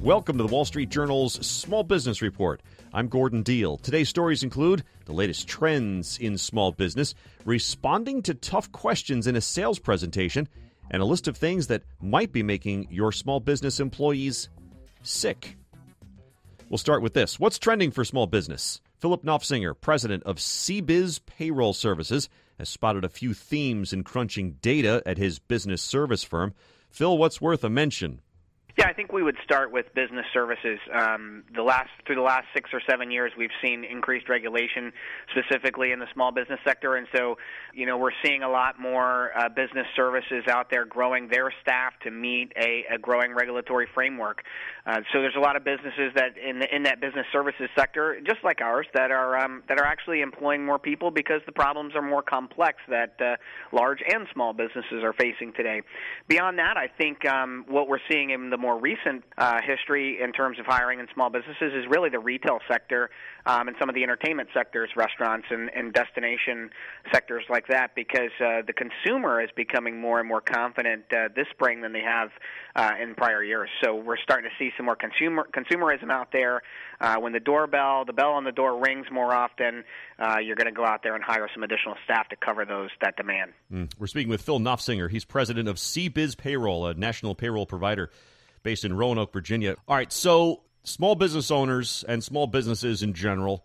Welcome to the Wall Street Journal's Small Business Report. I'm Gordon Deal. Today's stories include the latest trends in small business, responding to tough questions in a sales presentation, and a list of things that might be making your small business employees sick. We'll start with this. What's trending for small business? Philip Nofsinger, president of CBiz Payroll Services, has spotted a few themes in crunching data at his business service firm. Phil, what's worth a mention? Yeah, I think we would start with business services. Through the last 6 or 7 years, we've seen increased regulation, specifically in the small business sector, and so, we're seeing a lot more business services out there growing their staff to meet a growing regulatory framework. So there's a lot of businesses that in that business services sector, just like ours, that are actually employing more people because the problems are more complex that large and small businesses are facing today. Beyond that, I think what we're seeing in the more recent history in terms of hiring in small businesses is really the retail sector and some of the entertainment sectors, restaurants and destination sectors like that, because the consumer is becoming more and more confident this spring than they have in prior years. So we're starting to see some more consumerism out there. When the bell on the door rings more often, you're going to go out there and hire some additional staff to cover that demand. We're speaking with Phil Nofsinger. He's president of CBiz Payroll, a national payroll provider based in Roanoke, Virginia. All right, so small business owners and small businesses in general,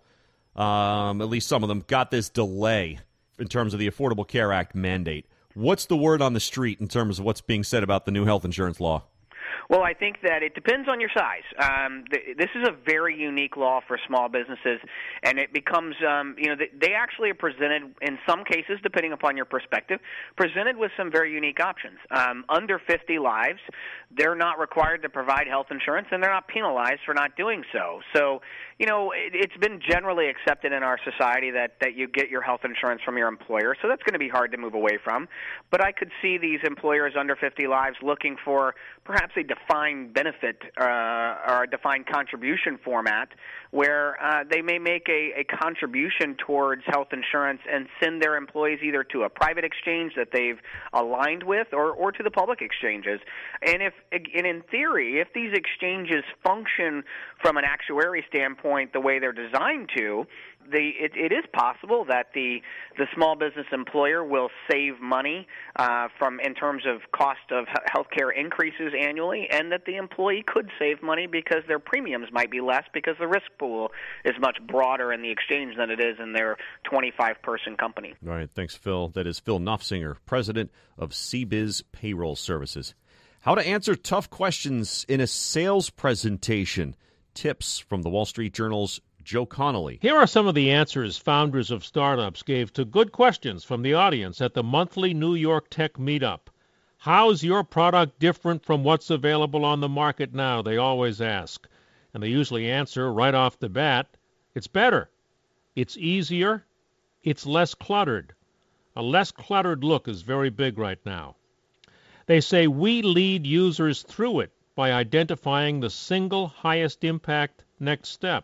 at least some of them, got this delay in terms of the Affordable Care Act mandate. What's the word on the street in terms of what's being said about the new health insurance law? Well, I think that it depends on your size. This is a very unique law for small businesses, and it becomes, they actually are presented, in some cases, depending upon your perspective, presented with some very unique options. Under 50 lives, they're not required to provide health insurance, and they're not penalized for not doing so. So, it's been generally accepted in our society that you get your health insurance from your employer, so that's going to be hard to move away from. But I could see these employers under 50 lives looking for perhaps a defined benefit or a defined contribution format where they may make a contribution towards health insurance and send their employees either to a private exchange that they've aligned with or to the public exchanges. And in theory, if these exchanges function from an actuary standpoint the way they're designed to, it is possible that the small business employer will save money in terms of cost of healthcare increases annually, and that the employee could save money because their premiums might be less because the risk pool is much broader in the exchange than it is in their 25-person company. All right, thanks, Phil. That is Phil Nofsinger, president of CBiz Payroll Services. How to answer tough questions in a sales presentation. Tips from the Wall Street Journal's Joe Connolly. Here are some of the answers founders of startups gave to good questions from the audience at the monthly New York Tech Meetup. How's your product different from what's available on the market now? They always ask. And they usually answer right off the bat, it's better. It's easier. It's less cluttered. A less cluttered look is very big right now. They say we lead users through it by identifying the single highest impact next step.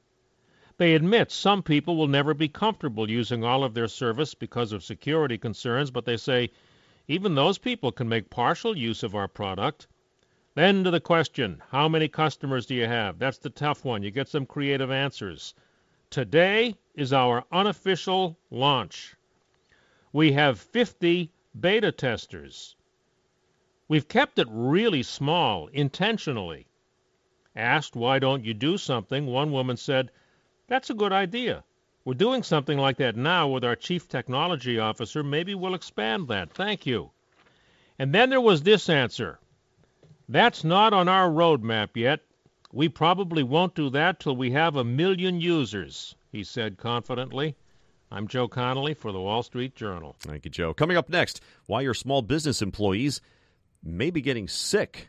They admit some people will never be comfortable using all of their service because of security concerns, but they say even those people can make partial use of our product. Then to the question, how many customers do you have? That's the tough one. You get some creative answers. Today is our unofficial launch. We have 50 beta testers. We've kept it really small, intentionally. Asked, why don't you do something? One woman said, that's a good idea. We're doing something like that now with our chief technology officer. Maybe we'll expand that. Thank you. And then there was this answer. That's not on our roadmap yet. We probably won't do that till we have 1 million users, he said confidently. I'm Joe Connolly for the Wall Street Journal. Thank you, Joe. Coming up next, why your small business employees may be getting sick.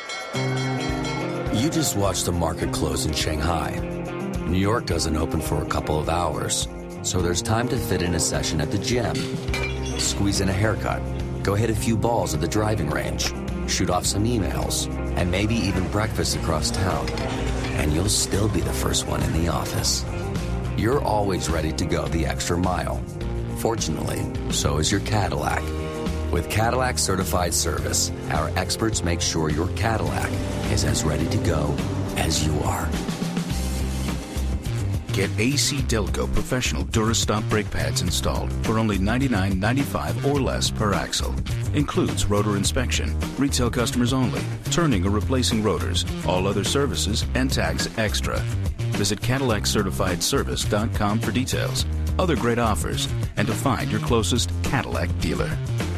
You just watched the market close in Shanghai. New York doesn't open for a couple of hours, so there's time to fit in a session at the gym, squeeze in a haircut, go hit a few balls at the driving range, shoot off some emails, and maybe even breakfast across town. And you'll still be the first one in the office. You're always ready to go the extra mile. Fortunately, so is your Cadillac. With Cadillac Certified Service, our experts make sure your Cadillac is as ready to go as you are. Get AC Delco Professional Durastop brake pads installed for only $99.95 or less per axle. Includes rotor inspection, retail customers only, turning or replacing rotors, all other services, and tags extra. Visit CadillacCertifiedService.com for details, other great offers, and to find your closest Cadillac dealer.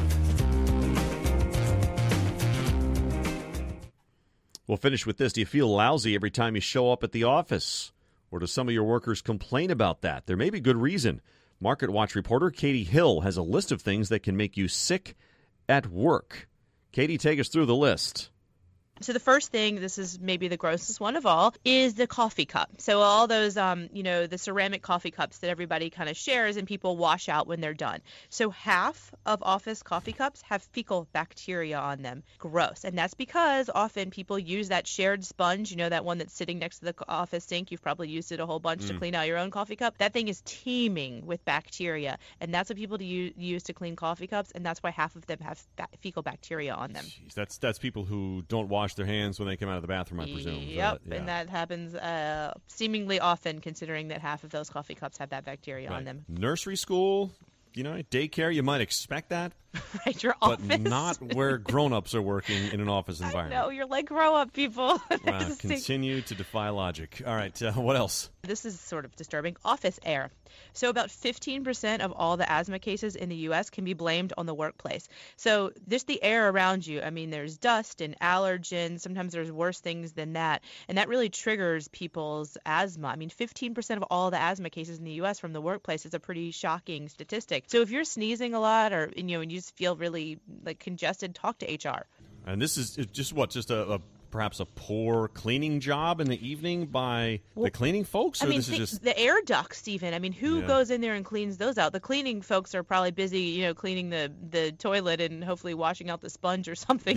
We'll finish with this. Do you feel lousy every time you show up at the office? Or do some of your workers complain about that? There may be good reason. Market Watch reporter Katie Hill has a list of things that can make you sick at work. Katie, take us through the list. So the first thing, this is maybe the grossest one of all, is the coffee cup. So all those, the ceramic coffee cups that everybody kind of shares and people wash out when they're done. So half of office coffee cups have fecal bacteria on them. Gross. And that's because often people use that shared sponge, that one that's sitting next to the office sink. You've probably used it a whole bunch to clean out your own coffee cup. That thing is teeming with bacteria. And that's what people use to clean coffee cups. And that's why half of them have fecal bacteria on them. Jeez, that's people who don't wash their hands when they come out of the bathroom, I presume. Yep, and that happens seemingly often, considering that half of those coffee cups have that bacteria on them. Nursery school, daycare, you might expect that. Right, your but office. Not where grown-ups are working in an office environment. No, you're like grow-up people. Wow, continue to defy logic. All right, what else? This is sort of disturbing. Office air. So about 15% of all the asthma cases in the U.S. can be blamed on the workplace. So just the air around you. I mean, there's dust and allergens. Sometimes there's worse things than that. And that really triggers people's asthma. I mean, 15% of all the asthma cases in the U.S. from the workplace is a pretty shocking statistic. So if you're sneezing a lot or, and you just feel really congested, talk to HR. And this is just perhaps a poor cleaning job in the evening by the cleaning folks? Or this is just the air ducts, Stephen. I mean, who goes in there and cleans those out? The cleaning folks are probably busy, cleaning the toilet and hopefully washing out the sponge or something,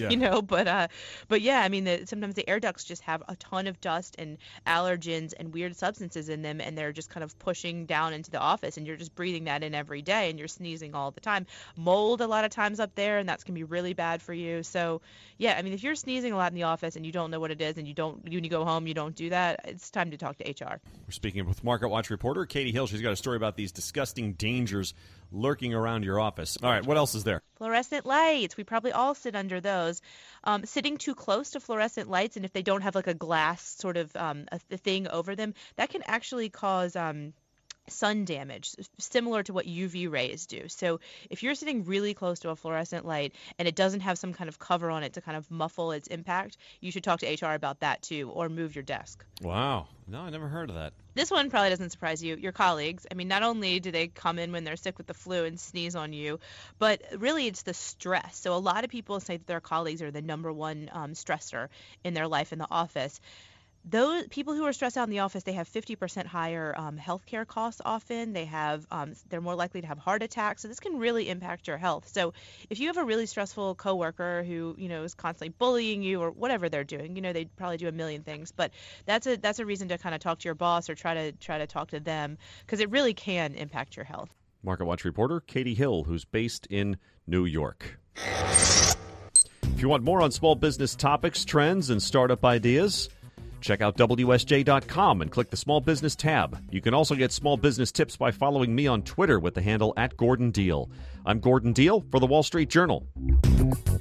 But yeah, I mean, sometimes the air ducts just have a ton of dust and allergens and weird substances in them, and they're just kind of pushing down into the office, and you're just breathing that in every day, and you're sneezing all the time. Mold a lot of times up there, and that's going to be really bad for you. So yeah, I mean, if you're sneezing a lot in the office and you don't know what it is, and when you go home, you don't do that, it's time to talk to HR. We're speaking with Market Watch reporter Katie Hill. She's got a story about these disgusting dangers lurking around your office. All right, what else is there? Fluorescent lights. We probably all sit under those. Sitting too close to fluorescent lights, and if they don't have like a glass sort of a thing over them, that can actually cause sun damage, similar to what UV rays do. So if you're sitting really close to a fluorescent light and it doesn't have some kind of cover on it to kind of muffle its impact, you should talk to HR about that too, or move your desk. Wow. No, I never heard of that. This one probably doesn't surprise you. Your colleagues, I mean, not only do they come in when they're sick with the flu and sneeze on you, but really it's the stress. So a lot of people say that their colleagues are the number one stressor in their life in the office. Those people who are stressed out in the office, they have 50% higher healthcare costs often. They're more likely to have heart attacks. So this can really impact your health. So if you have a really stressful coworker who, is constantly bullying you or whatever they're doing, they probably do a million things. But that's a reason to kind of talk to your boss or try to talk to them, because it really can impact your health. Market Watch reporter Katie Hill, who's based in New York. If you want more on small business topics, trends, and startup ideas, check out WSJ.com and click the Small Business tab. You can also get small business tips by following me on Twitter with the handle @GordonDeal. I'm Gordon Deal for The Wall Street Journal.